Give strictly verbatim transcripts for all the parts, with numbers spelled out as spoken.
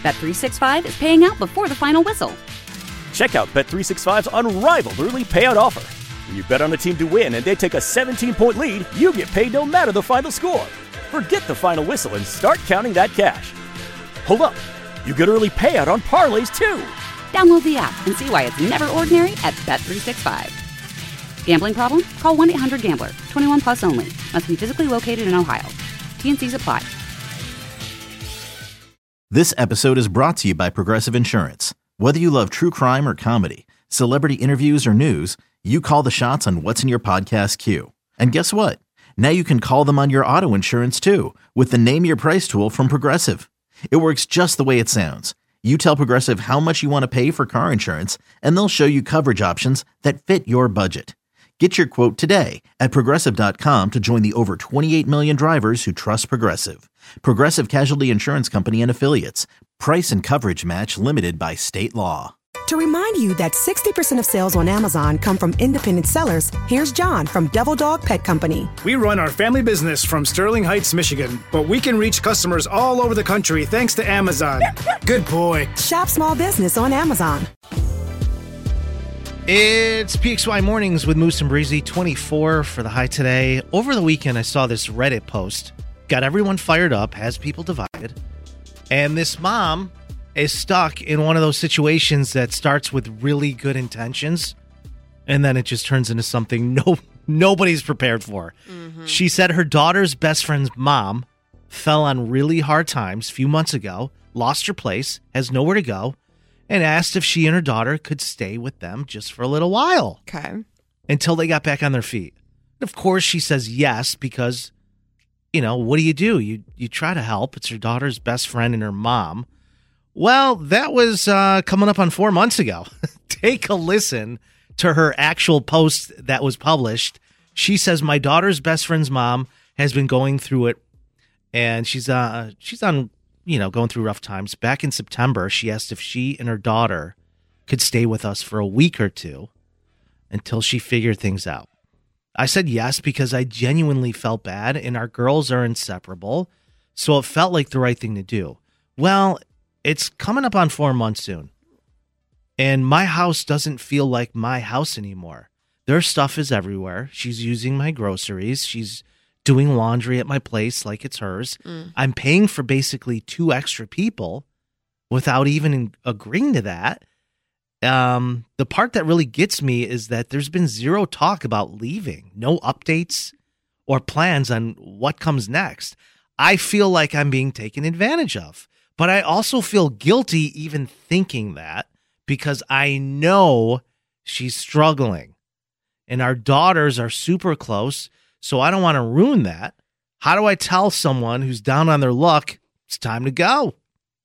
Bet three sixty-five is paying out before the final whistle. Check out Bet three sixty-five's unrivaled early payout offer. When you bet on a team to win and they take a seventeen-point lead, you get paid no matter the final score. Forget the final whistle and start counting that cash. Hold up. You get early payout on parlays, too. Download the app and see why it's never ordinary at Bet three sixty-five. Gambling problem? Call one eight hundred gambler. twenty-one plus only. Must be physically located in Ohio. T N Cs apply. This episode is brought to you by Progressive Insurance. Whether you love true crime or comedy, celebrity interviews or news, you call the shots on what's in your podcast queue. And guess what? Now you can call them on your auto insurance too with the Name Your Price tool from Progressive. It works just the way it sounds. You tell Progressive how much you want to pay for car insurance, and they'll show you coverage options that fit your budget. Get your quote today at Progressive dot com to join the over twenty-eight million drivers who trust Progressive. Progressive Casualty Insurance Company and Affiliates. Price and coverage match limited by state law. To remind you that sixty percent of sales on Amazon come from independent sellers, here's John from Devil Dog Pet Company. We run our family business from Sterling Heights, Michigan, but we can reach customers all over the country thanks to Amazon. Good boy. Shop small business on Amazon. It's P X Y Mornings with Moose and Breezy, twenty-four for the high today. Over the weekend, I saw this Reddit post. Got everyone fired up, has people divided. And this mom is stuck in one of those situations that starts with really good intentions, and then it just turns into something no nobody's prepared for. Mm-hmm. She said her daughter's best friend's mom fell on really hard times a few months ago, lost her place, has nowhere to go, and asked if she and her daughter could stay with them just for a little while. Okay. Until they got back on their feet. Of course, she says yes because, you know, what do you do? You you try to help. It's her daughter's best friend and her mom. Well, that was uh, coming up on four months ago. Take a listen to her actual post that was published. She says, my daughter's best friend's mom has been going through it, and she's uh she's on, you know, going through rough times. Back in September, she asked if she and her daughter could stay with us for a week or two until she figured things out. I said yes because I genuinely felt bad, and our girls are inseparable, so it felt like the right thing to do. Well, it's coming up on four months soon, and my house doesn't feel like my house anymore. Their stuff is everywhere. She's using my groceries. She's doing laundry at my place like it's hers. Mm. I'm paying for basically two extra people without even agreeing to that. Um, the part that really gets me is that there's been zero talk about leaving, no updates or plans on what comes next. I feel like I'm being taken advantage of, but I also feel guilty even thinking that because I know she's struggling and our daughters are super close. So I don't want to ruin that. How do I tell someone who's down on their luck, it's time to go?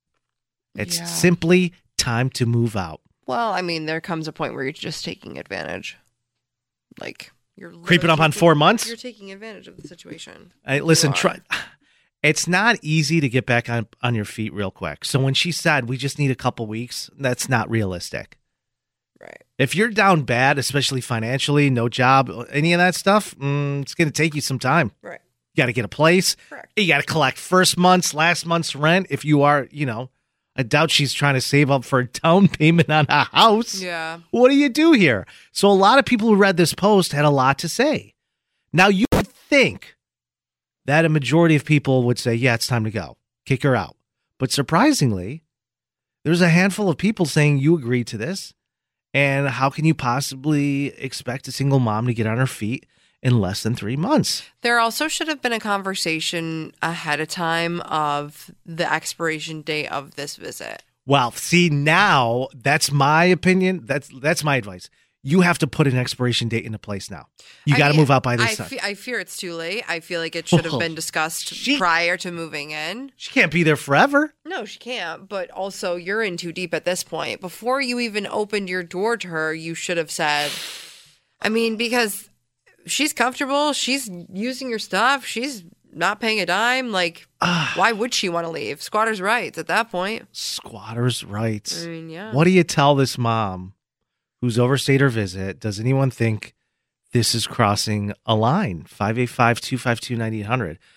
It's yeah. simply time to move out. Well, I mean, there comes a point where you're just taking advantage. Like, you're creeping up taking, on four months? You're taking advantage of the situation. I, listen, try. It's not easy to get back on, on your feet real quick. So when she said we just need a couple weeks, that's not realistic. Right. If you're down bad, especially financially, no job, any of that stuff, mm, it's going to take you some time. Right. You got to get a place. Correct. You got to collect first month's, last month's rent. If you are, you know, I doubt she's trying to save up for a down payment on a house. Yeah. What do you do here? So a lot of people who read this post had a lot to say. Now, you would think that a majority of people would say, yeah, it's time to go. Kick her out. But surprisingly, there's a handful of people saying you agree to this. And how can you possibly expect a single mom to get on her feet in less than three months? There also should have been a conversation ahead of time of the expiration date of this visit. Well, see, now that's my opinion. That's that's my advice. You have to put an expiration date into place now. You got to move out by this I time. Fe- I fear it's too late. I feel like it should have Oh, been discussed she- prior to moving in. She can't be there forever. No, she can't. But also, you're in too deep at this point. Before you even opened your door to her, you should have said, I mean, because she's comfortable. She's using your stuff. She's not paying a dime. Like, why would she want to leave? Squatters' rights at that point. Squatters' rights. I mean, yeah. What do you tell this mom who's overstayed her visit? Does anyone think this is crossing a line? five eight five, two five two, nine eight hundred.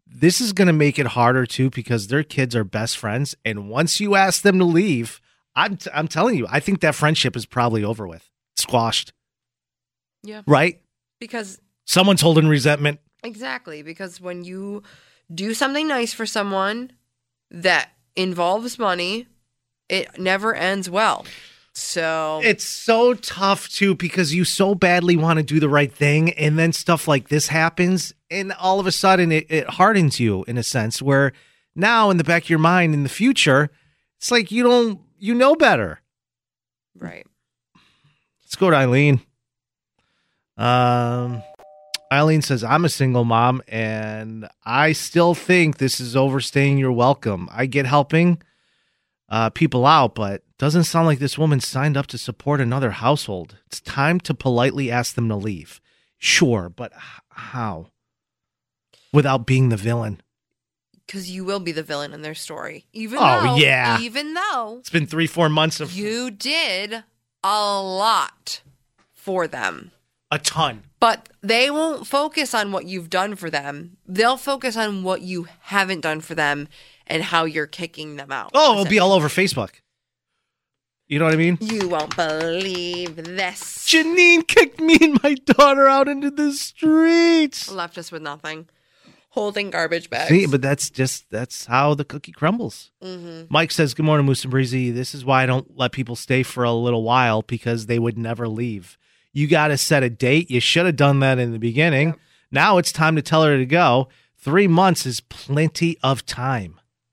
this is going to make it harder too because their kids are best friends. And once you ask them to leave, I'm t- I'm telling you, I think that friendship is probably over with, squashed. Yeah. Right? Because someone's holding resentment. Exactly. Because when you do something nice for someone that involves money, it never ends well. So it's so tough too because you so badly want to do the right thing, and then stuff like this happens, and all of a sudden it, it hardens you in a sense where now in the back of your mind in the future, it's like you don't you know better. Right. Let's go to Eileen. Um, Eileen says, I'm a single mom, and I still think this is overstaying your welcome. I get helping uh, people out, but doesn't sound like this woman signed up to support another household. It's time to politely ask them to leave. Sure, but h- how? Without being the villain. Because you will be the villain in their story. Even oh, though, yeah. Even though it's been three, four months of you did a lot for them. A ton. But they won't focus on what you've done for them. They'll focus on what you haven't done for them and how you're kicking them out. Oh, it'll be all over Facebook. You know what I mean? You won't believe this. Janine kicked me and my daughter out into the streets. Left us with nothing. Holding garbage bags. See, but that's just, that's how the cookie crumbles. Mm-hmm. Mike says, good morning, Moose and Breezy. This is why I don't let people stay for a little while, because they would never leave. You got to set a date. You should have done that in the beginning. Yep. Now it's time to tell her to go. Three months is plenty of time.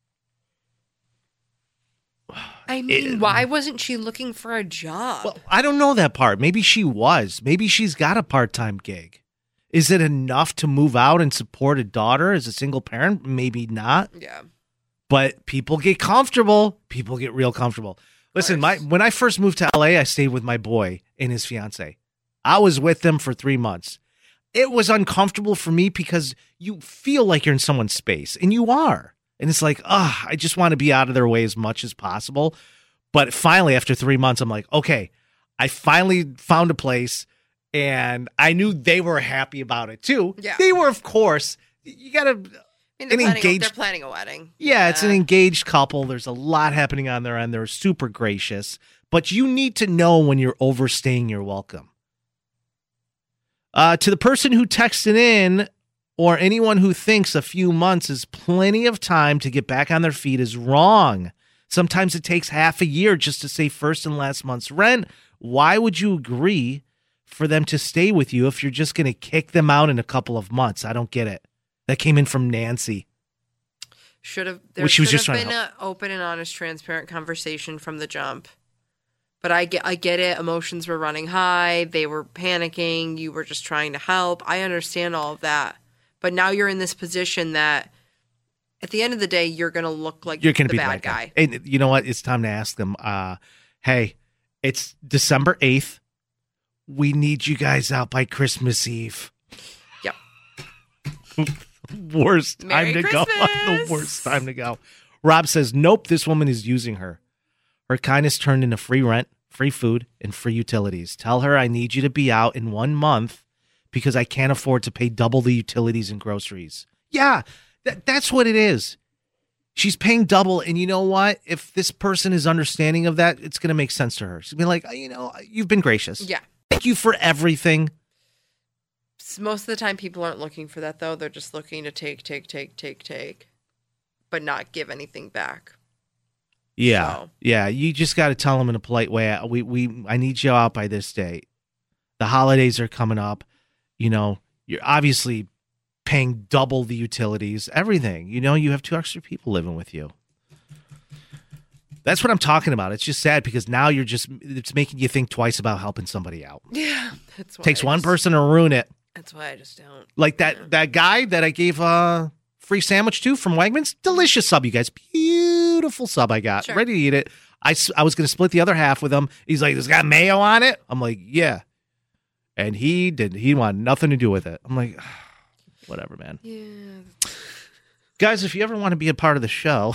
I mean, it, why wasn't she looking for a job? Well, I don't know that part. Maybe she was. Maybe she's got a part-time gig. Is it enough to move out and support a daughter as a single parent? Maybe not. Yeah. But people get comfortable. People get real comfortable. Listen, my when I first moved to L A, I stayed with my boy and his fiance. I was with them for three months. It was uncomfortable for me because you feel like you're in someone's space, and you are. And it's like, ah, oh, I just want to be out of their way as much as possible. But finally, after three months, I'm like, okay, I finally found a place, and I knew they were happy about it too. Yeah. They were, of course. You got to... I mean, they're, planning a, they're planning a wedding. Yeah, yeah, it's an engaged couple. There's a lot happening on their end. They're super gracious. But you need to know when you're overstaying your welcome. Uh, to the person who texted in, or anyone who thinks a few months is plenty of time to get back on their feet, is wrong. Sometimes it takes half a year just to save first and last month's rent. Why would you agree for them to stay with you if you're just going to kick them out in a couple of months? I don't get it. That came in from Nancy. Should have there well, she was should just have trying been to an open and honest, transparent conversation from the jump. But I get, I get it. Emotions were running high. They were panicking. You were just trying to help. I understand all of that. But now you're in this position that, at the end of the day, you're going to look like you're going to the be bad the guy. guy. And you know what? It's time to ask them. Uh, hey, it's December eighth. We need you guys out by Christmas Eve. Yep. Worst Merry time to Christmas. go. The worst time to go. Rob says, nope, this woman is using her. Her kindness turned into free rent, free food, and free utilities. Tell her I need you to be out in one month because I can't afford to pay double the utilities and groceries. Yeah, that, that's what it is. She's paying double, and you know what? If this person is understanding of that, it's going to make sense to her. She's going to be like, oh, you know, you've been gracious. Yeah. Thank you for everything. Most of the time, people aren't looking for that, though. They're just looking to take, take, take, take, take, but not give anything back. Yeah, so. yeah. You just got to tell them in a polite way. We, we, I need you out by this date. The holidays are coming up. You know, you're obviously paying double the utilities, everything. You know, you have two extra people living with you. That's what I'm talking about. It's just sad because now you're just, it's making you think twice about helping somebody out. Yeah. That's why Takes I one just, person to ruin it. That's why I just don't. Like that, yeah. that guy that I gave a free sandwich to from Wegmans. Delicious sub, you guys. Beautiful sub I got. Sure. Ready to eat it. I, I was going to split the other half with him. He's like, "It's got mayo on it?" I'm like, "Yeah." And he didn't. He wanted nothing to do with it. I'm like, whatever, man. Yeah. Guys, if you ever want to be a part of the show,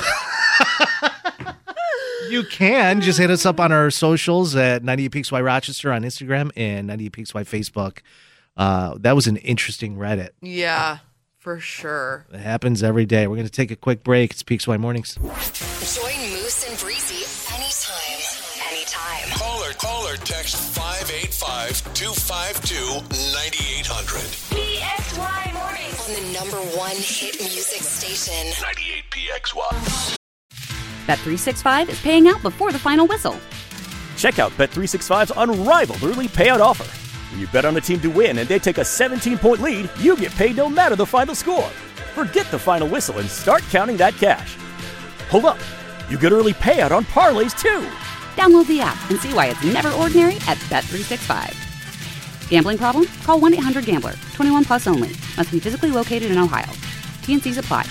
you can just hit us up on our socials at ninety-eight P X Y Rochester on Instagram and ninety-eight P X Y Facebook. Uh, that was an interesting Reddit. Yeah. For sure. It happens every day. We're going to take a quick break. It's P X Y Mornings. Join Moose and Breezy anytime. Anytime. Call or, call or text five eight five, two five two, nine eight hundred. P X Y Mornings. On the number one hit music station. ninety-eight P X Y. Bet three sixty-five is paying out before the final whistle. Check out Bet three sixty-five's unrivaled early payout offer. When you bet on a team to win and they take a seventeen-point lead, you get paid no matter the final score. Forget the final whistle and start counting that cash. Hold up. You get early payout on parlays, too. Download the app and see why it's never ordinary at Bet three sixty-five. Gambling problem? Call one eight hundred gambler. twenty-one plus only. Must be physically located in Ohio. T N Cs apply.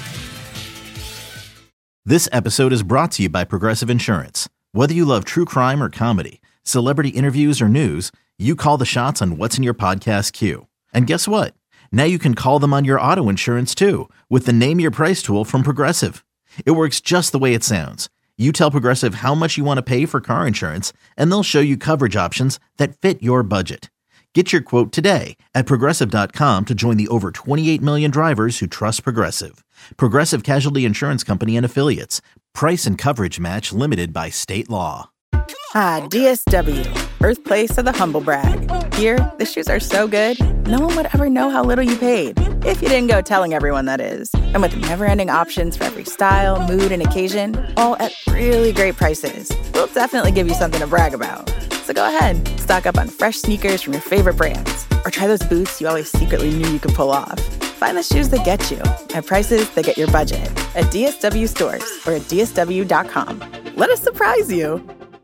This episode is brought to you by Progressive Insurance. Whether you love true crime or comedy, celebrity interviews or news, you call the shots on what's in your podcast queue. And guess what? Now you can call them on your auto insurance too with the Name Your Price tool from Progressive. It works just the way it sounds. You tell Progressive how much you want to pay for car insurance, and they'll show you coverage options that fit your budget. Get your quote today at Progressive dot com to join the over twenty-eight million drivers who trust Progressive. Progressive Casualty Insurance Company and Affiliates. Price and coverage match limited by state law. Ah, D S W, birthplace of the humble brag. Here, the shoes are so good, no one would ever know how little you paid. If you didn't go telling everyone, that is. And with never-ending options for every style, mood, and occasion, all at really great prices, we'll definitely give you something to brag about. So go ahead, stock up on fresh sneakers from your favorite brands, or try those boots you always secretly knew you could pull off. Find the shoes that get you at prices that get your budget at D S W stores or at D S W dot com. Let us surprise you.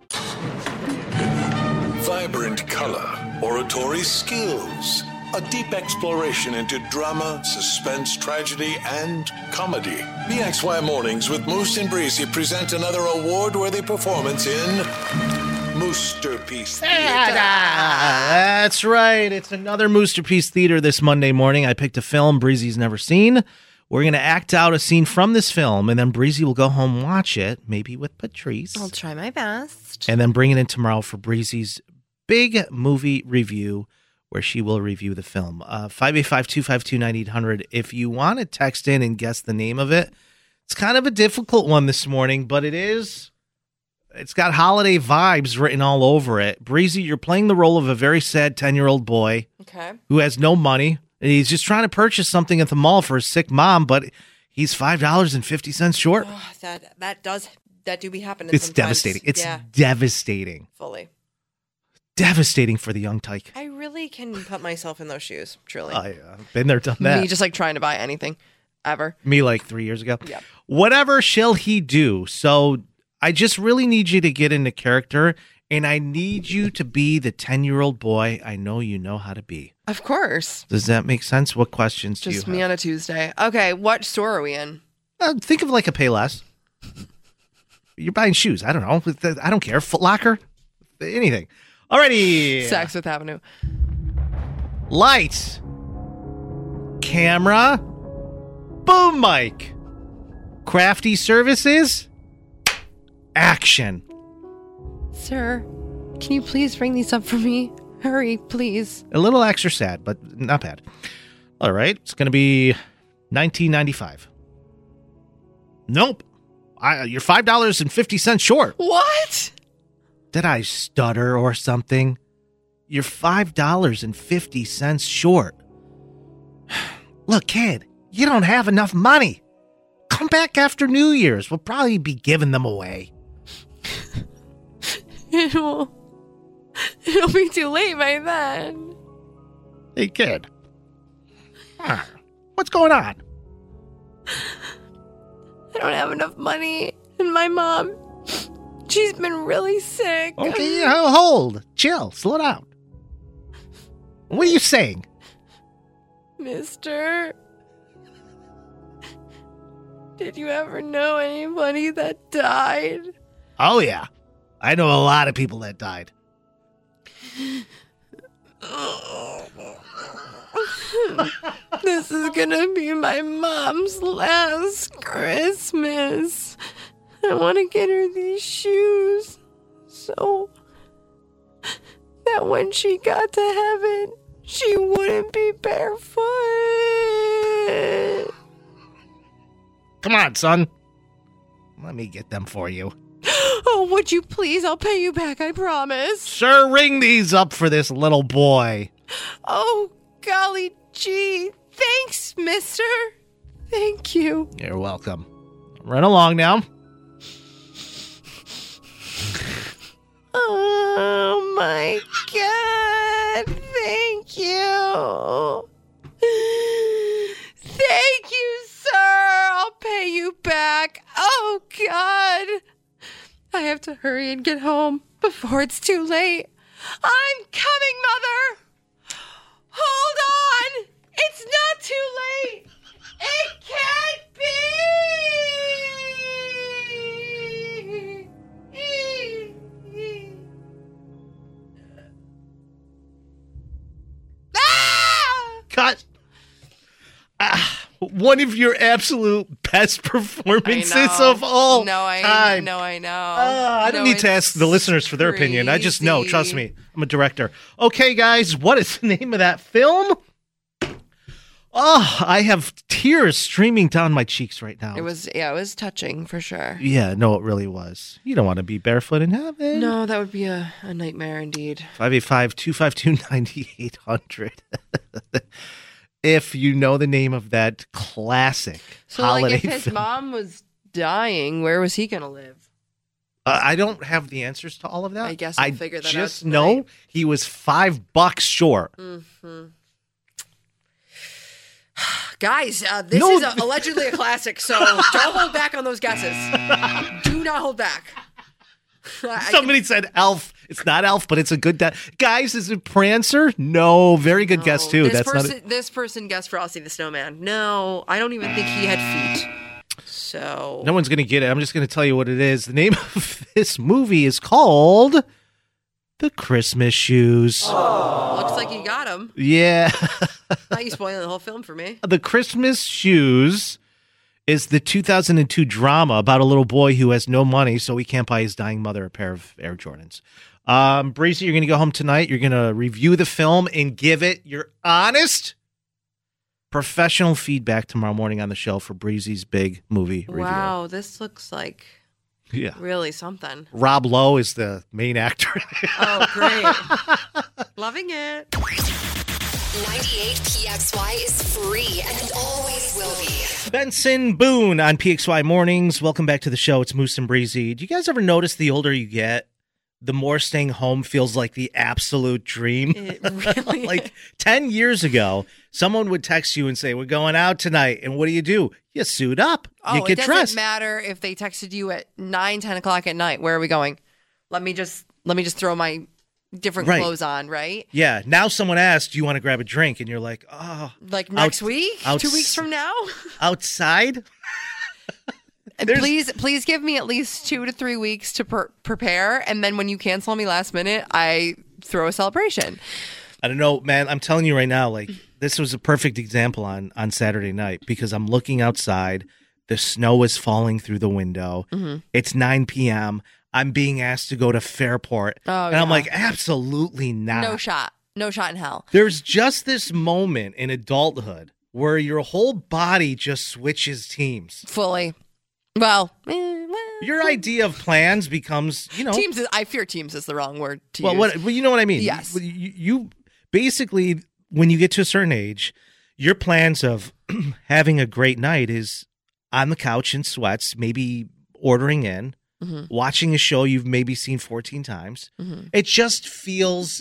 Vibrant color, oratory skills, a deep exploration into drama, suspense, tragedy, and comedy. P X Y Mornings with Moose and Breezy present another award-worthy performance in Moosterpiece Theater. That's right. It's another Moosterpiece Theater this Monday morning. I picked a film Breezy's never seen. We're going to act out a scene from this film, and then Breezy will go home, watch it, maybe with Patrice. I'll try my best. And then bring it in tomorrow for Breezy's big movie review, where she will review the film. Uh, five eight five, two five two, nine eight hundred. If you want to text in and guess the name of it, it's kind of a difficult one this morning, but it is... It's got holiday vibes written all over it. Breezy, you're playing the role of a very sad ten-year-old boy okay. who has no money. And he's just trying to purchase something at the mall for his sick mom, but he's five dollars and fifty cents short. Oh, that that does that do be happening It's sometimes. devastating. It's yeah. devastating. Fully. Devastating for the young tyke. I really can put myself in those shoes, truly. I've uh, been there, done that. Me just like trying to buy anything, ever. Me like three years ago. Yep. Whatever shall he do? So I just really need you to get into character, and I need you to be the ten-year-old boy I know you know how to be. Of course. Does that make sense? What questions do you Just have? me on a Tuesday. Okay, what store are we in? Uh, think of like a Payless. You're buying shoes. I don't know. I don't care. Foot Locker? Anything. Alrighty. Saks Fifth Avenue. Lights. Camera. Boom mic. Crafty services. Action. Sir, can you please bring these up for me? Hurry, please. A little extra sad, but not bad. All right. It's going to be nineteen ninety-five. Nope. I, you're five dollars and fifty cents short. What? Did I stutter or something? You're five dollars and fifty cents short. Look, kid, you don't have enough money. Come back after New Year's. We'll probably be giving them away. It will. It'll be too late by then. Hey, kid. Huh. What's going on? I don't have enough money. And my mom, she's been really sick. Okay, hold. Chill. Slow down. What are you saying? Mister, did you ever know anybody that died? Oh, yeah. I know a lot of people that died. This is gonna be my mom's last Christmas. I want to get her these shoes so that when she got to heaven, she wouldn't be barefoot. Come on, son. Let me get them for you. Oh, would you please? I'll pay you back, I promise. Sure, ring these up for this little boy. Oh, golly gee. Thanks, mister. Thank you. You're welcome. Run along now. Oh, my God. Thank you. Thank you, sir. I'll pay you back. Oh, God. I have to hurry and get home before it's too late. I'm coming, Mother. Hold on. It's not too late. It can't be. Ah! Cut. Ah, one of your absolute best performances of all no, I, time. No, I know. Uh, I don't no, need to ask the listeners for their crazy. opinion. I just know. Trust me. I'm a director. Okay, guys, what is the name of that film? Oh, I have tears streaming down my cheeks right now. It was, yeah, it was touching for sure. Yeah, no, it really was. You don't want to be barefoot in heaven. No, that would be a, a nightmare indeed. five eight five, two five two, nine eight hundred. If you know the name of that classic so, holiday like, if his film. mom was dying, where was he going to live? Uh, I don't have the answers to all of that. I guess I'll figure that out I just tonight. know he was five bucks short. Mm-hmm. Guys, uh, this No. is a, allegedly a classic, so don't hold back on those guesses. Do not hold back. I- Somebody said Elf. It's not Elf, but it's a good de- guys. Is it Prancer? No, very good guess too. This That's person, not. A- this person guessed Frosty the Snowman. No, I don't even think he had feet. So no one's gonna get it. I'm just gonna tell you what it is. The name of this movie is called The Christmas Shoes. looks like you got him. Yeah. Now you spoiling the whole film for me. The Christmas Shoes is the two thousand two drama about a little boy who has no money, so he can't buy his dying mother a pair of Air Jordans. Um, Breezy, you're going to go home tonight. You're going to review the film and give it your honest, professional feedback tomorrow morning on the show for Breezy's big movie review. Wow, this looks like Yeah. really something. Rob Lowe is the main actor. Oh, great. Loving it. ninety-eight P X Y is free and always will be. Benson Boone on P X Y Mornings. Welcome back to the show. It's Moose and Breezy. Do you guys ever notice the older you get, the more staying home feels like the absolute dream? It really Like ten years ago, someone would text you and say, we're going out tonight. And what do you do? You suit up. Oh, you it get doesn't dressed. matter if they texted you at nine, ten o'clock at night. Where are we going? Let me just let me just throw my different Right. clothes on, right? Yeah. Now someone asks, do you want to grab a drink? And you're like, oh, Like next Out- week, outs- two weeks from now. outside? And There's- please, please give me at least two to three weeks to per- prepare, and then when you cancel on me last minute, I throw a celebration. I don't know, man. I'm telling you right now, like this was a perfect example on on Saturday night because I'm looking outside. The snow is falling through the window. Mm-hmm. It's nine p.m. I'm being asked to go to Fairport. Oh, and I'm yeah. like, absolutely not. No shot, no shot in hell. There's just this moment in adulthood where your whole body just switches teams. Fully. Well, eh, well Your idea of plans becomes, you know. teams. Is, I fear teams is the wrong word to Well, use. what, well, you know what I mean? Yes. You, you, you basically, when you get to a certain age, your plans of having a great night is on the couch in sweats, maybe ordering in, Mhm. watching a show you've maybe seen fourteen times. Mhm. It just feels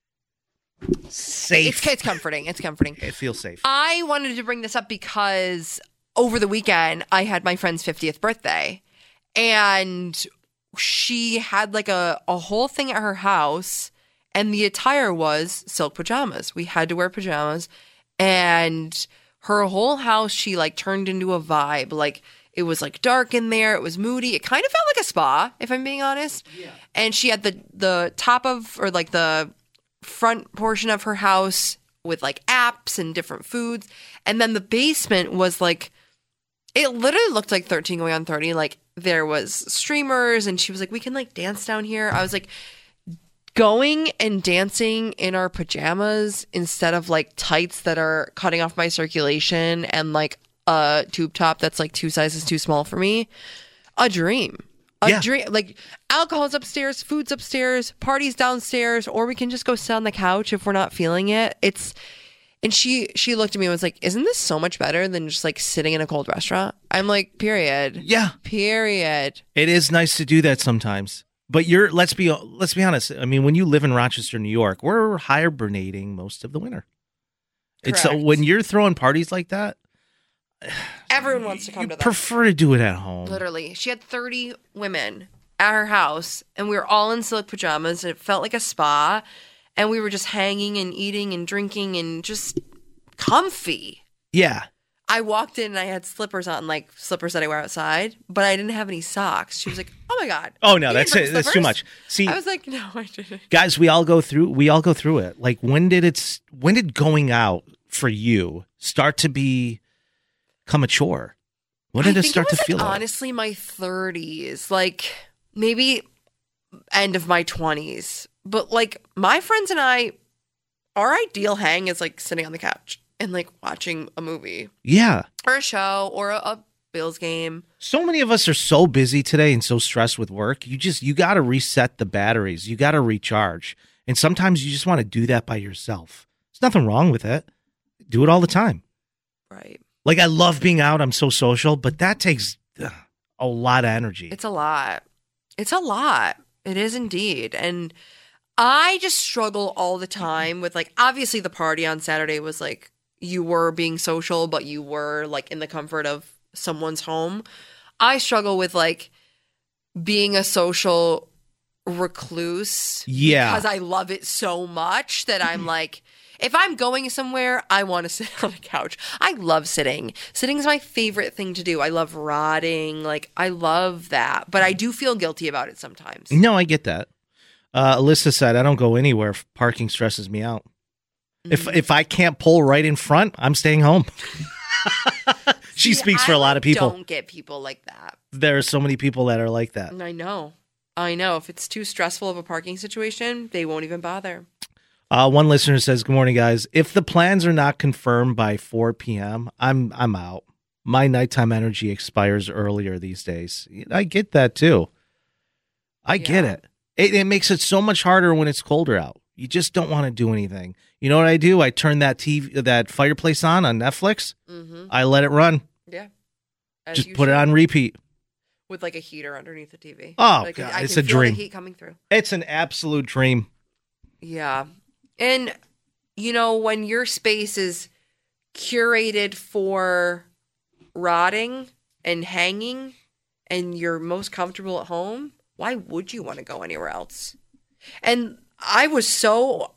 safe. It's, it's comforting. It's comforting. It feels safe. I wanted to bring this up because over the weekend I had my friend's fiftieth birthday, and she had like a, a whole thing at her house, and the attire was silk pajamas. We had to wear pajamas, and her whole house, she like turned into a vibe. Like it was like dark in there. It was moody. It kind of felt like a spa, if I'm being honest. Yeah. And she had the the top of, or like the front portion of her house with like apps and different foods. And then the basement was like, it literally looked like thirteen going on thirty. Like there was streamers, and she was like, we can like dance down here. I was like, going and dancing in our pajamas instead of like tights that are cutting off my circulation and like a tube top that's like two sizes too small for me. A dream. A Yeah. dream. Like alcohol's upstairs, food's upstairs, parties downstairs, or we can just go sit on the couch if we're not feeling it. It's and she she looked at me and was like, "Isn't this so much better than just like sitting in a cold restaurant?" I'm like, "Period." Yeah. Period. It is nice to do that sometimes. But you're let's be let's be honest. I mean, when you live in Rochester, New York, we're hibernating most of the winter. It's so Correct. when you're throwing parties like that, Everyone wants to come to that. prefer to do it at home. Literally. She had thirty women at her house, and we were all in silk pajamas, and it felt like a spa, and we were just hanging and eating and drinking and just comfy. Yeah. I walked in and I had slippers on, like slippers that I wear outside, but I didn't have any socks. She was like, "Oh my God. Oh no, you that's didn't it. bring That's too slippers?" much. See, I was like, "No, I didn't." guys, we all go through we all go through it. Like when did it's when did going out for you start to be become a chore? When did I it think start it was to feel like, that? honestly, my thirties, like maybe end of my twenties. But like my friends and I, our ideal hang is like sitting on the couch and like watching a movie Yeah. or a show or a, a Bills game. So many of us are so busy today and so stressed with work. You just you got to reset the batteries. You got to recharge. And sometimes you just want to do that by yourself. There's nothing wrong with it. Do it all the time. Right. Like I love being out. I'm so social, but that takes ugh, a lot of energy. It's a lot. It's a lot. It is indeed. And I just struggle all the time with like, obviously the party on Saturday was like, you were being social, but you were like in the comfort of someone's home. I struggle with like being a social recluse. Yeah. Because I love it so much that I'm like, if I'm going somewhere, I want to sit on a couch. I love sitting. Sitting is my favorite thing to do. I love rotting. Like, I love that. But I do feel guilty about it sometimes. No, I get that. Uh, Alyssa said, I don't go anywhere if parking stresses me out. Mm-hmm. If if I can't pull right in front, I'm staying home. She See, speaks for I a lot of people. don't get people like that. There are so many people that are like that. I know. I know. If it's too stressful of a parking situation, they won't even bother. Uh, one listener says, "Good morning, guys. If the plans are not confirmed by four p.m., I'm I'm out. My nighttime energy expires earlier these days." I get that too. I get Yeah. it. it. It makes it so much harder when it's colder out. You just don't want to do anything. You know what I do? I turn that T V, that fireplace on on Netflix. Mm-hmm. I let it run. Yeah. As Just you put it should. on repeat. With like a heater underneath the T V. Oh, Like, God, I it's can a feel dream. The heat coming through. It's an absolute dream. Yeah. And, you know, when your space is curated for rotting and hanging and you're most comfortable at home, why would you want to go anywhere else? And I was so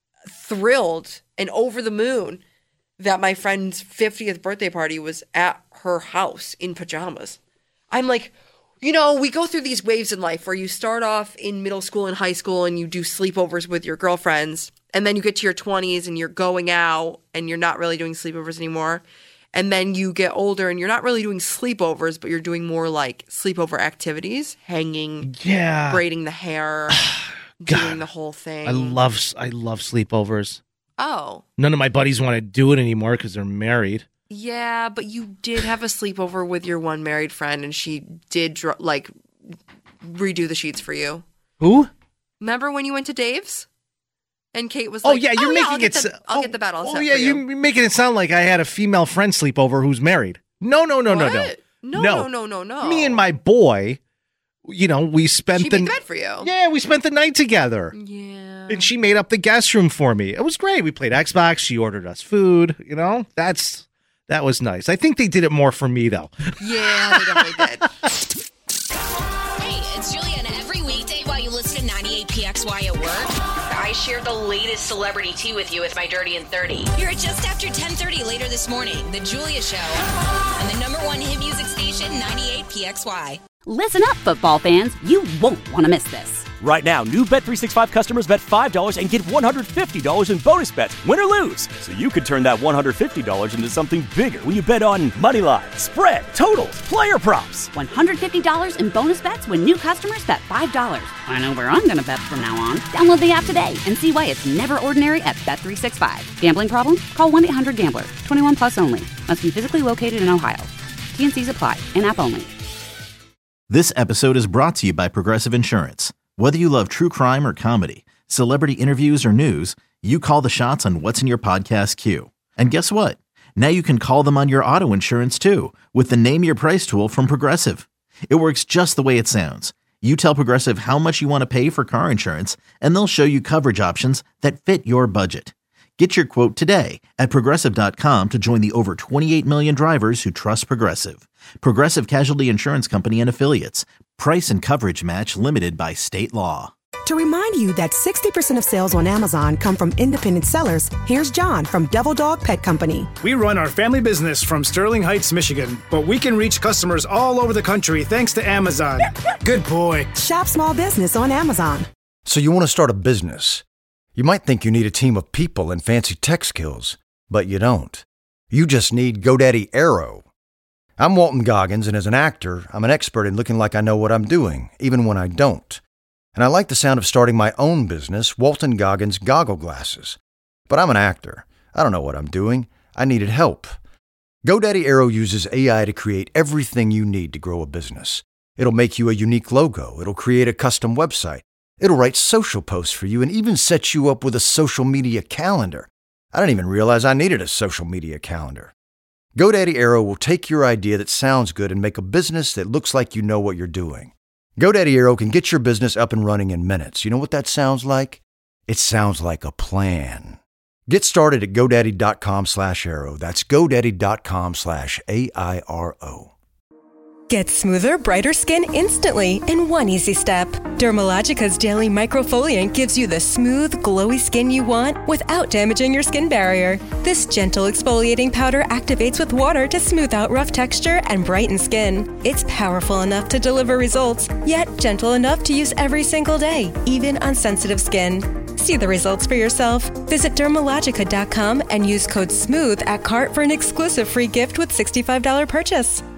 thrilled and over the moon that my friend's fiftieth birthday party was at her house in pajamas. I'm like, you know, we go through these waves in life where you start off in middle school and high school and you do sleepovers with your girlfriends. And then you get to your twenties and you're going out and you're not really doing sleepovers anymore. And then you get older and you're not really doing sleepovers, but you're doing more like sleepover activities, hanging, Yeah. braiding the hair, doing the whole thing. I love I love sleepovers. Oh, None of my buddies want to do it anymore because they're married. yeah, but you did have a sleepover with your one married friend and she did dr- like redo the sheets for you. Who? Remember when you went to Dave's? And Kate was Oh like, yeah, you're oh, making I'll it. get the, s- I'll oh, get the battle Oh set yeah, for you. you're making it sound like I had a female friend sleepover who's married. No, no, no, no, no, What? No, no, no, no, no. Me and my boy, you know, we spent She the made the bed for you. yeah, we spent the night together. Yeah. And she made up the guest room for me. It was great. We played Xbox. She ordered us food. You know, that's that was nice. I think they did it more for me though. Yeah, they definitely did. Hey, it's Julia, and every weekday while you listen to ninety-eight P X Y at work, I share the latest celebrity tea with you with my Dirty and thirty. Here at just after ten thirty later this morning, The Julia Show, on the number one hit music station, ninety-eight P X Y. Listen up, football fans. You won't want to miss this. Right now, new Bet three sixty-five customers bet five dollars and get one hundred fifty dollars in bonus bets, win or lose. So you could turn that one hundred fifty dollars into something bigger when you bet on money line, spread, totals, player props. one hundred fifty dollars in bonus bets when new customers bet five dollars. I know where I'm going to bet from now on. Download the app today and see why it's never ordinary at Bet three sixty-five. Gambling problem? Call one eight hundred gambler. twenty-one plus only. Must be physically located in Ohio. T N Cs apply. In-app only. This episode is brought to you by Progressive Insurance. Whether you love true crime or comedy, celebrity interviews or news, you call the shots on what's in your podcast queue. And guess what? Now you can call them on your auto insurance too with the Name Your Price tool from Progressive. It works just the way it sounds. You tell Progressive how much you want to pay for car insurance, and they'll show you coverage options that fit your budget. Get your quote today at Progressive dot com to join the over twenty-eight million drivers who trust Progressive. Progressive Casualty Insurance Company and Affiliates. Price and coverage match limited by state law. To remind you that sixty percent of sales on Amazon come from independent sellers, here's John from Devil Dog Pet Company. We run our family business from Sterling Heights, Michigan, but we can reach customers all over the country thanks to Amazon. Good boy. Shop small business on Amazon. So you want to start a business. You might think you need a team of people and fancy tech skills, but you don't. You just need GoDaddy Aero. I'm Walton Goggins, and as an actor, I'm an expert in looking like I know what I'm doing, even when I don't. And I like the sound of starting my own business, Walton Goggins Goggle Glasses. But I'm an actor. I don't know what I'm doing. I needed help. GoDaddy Aero uses A I to create everything you need to grow a business. It'll make you a unique logo. It'll create a custom website. It'll write social posts for you and even set you up with a social media calendar. I didn't even realize I needed a social media calendar. GoDaddy Aero will take your idea that sounds good and make a business that looks like you know what you're doing. GoDaddy Aero can get your business up and running in minutes. You know what that sounds like? It sounds like a plan. Get started at GoDaddy.com slash Aero. That's GoDaddy.com slash A I R O. Get smoother, brighter skin instantly in one easy step. Dermalogica's Daily Microfoliant gives you the smooth, glowy skin you want without damaging your skin barrier. This gentle exfoliating powder activates with water to smooth out rough texture and brighten skin. It's powerful enough to deliver results, yet gentle enough to use every single day, even on sensitive skin. See the results for yourself. Visit Dermalogica dot com and use code SMOOTH at cart for an exclusive free gift with sixty-five dollars purchase.